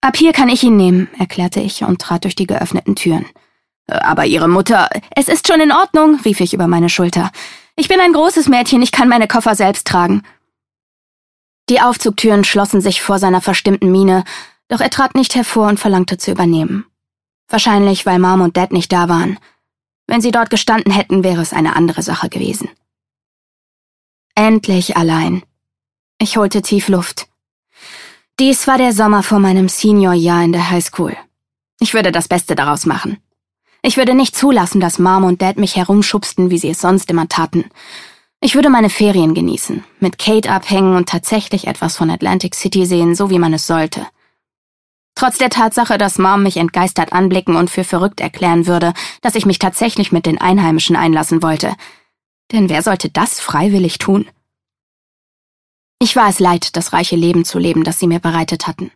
»Ab hier kann ich ihn nehmen«, erklärte ich und trat durch die geöffneten Türen. »Aber Ihre Mutter...« »Es ist schon in Ordnung«, rief ich über meine Schulter. »Ich bin ein großes Mädchen, ich kann meine Koffer selbst tragen.« Die Aufzugtüren schlossen sich vor seiner verstimmten Miene, doch er trat nicht hervor und verlangte zu übernehmen. Wahrscheinlich, weil Mom und Dad nicht da waren. Wenn sie dort gestanden hätten, wäre es eine andere Sache gewesen. Endlich allein. Ich holte tief Luft. Dies war der Sommer vor meinem Seniorjahr in der Highschool. Ich würde das Beste daraus machen. Ich würde nicht zulassen, dass Mom und Dad mich herumschubsten, wie sie es sonst immer taten. Ich würde meine Ferien genießen, mit Kate abhängen und tatsächlich etwas von Atlantic City sehen, so wie man es sollte. Trotz der Tatsache, dass Mom mich entgeistert anblicken und für verrückt erklären würde, dass ich mich tatsächlich mit den Einheimischen einlassen wollte. Denn wer sollte das freiwillig tun? Ich war es leid, das reiche Leben zu leben, das sie mir bereitet hatten.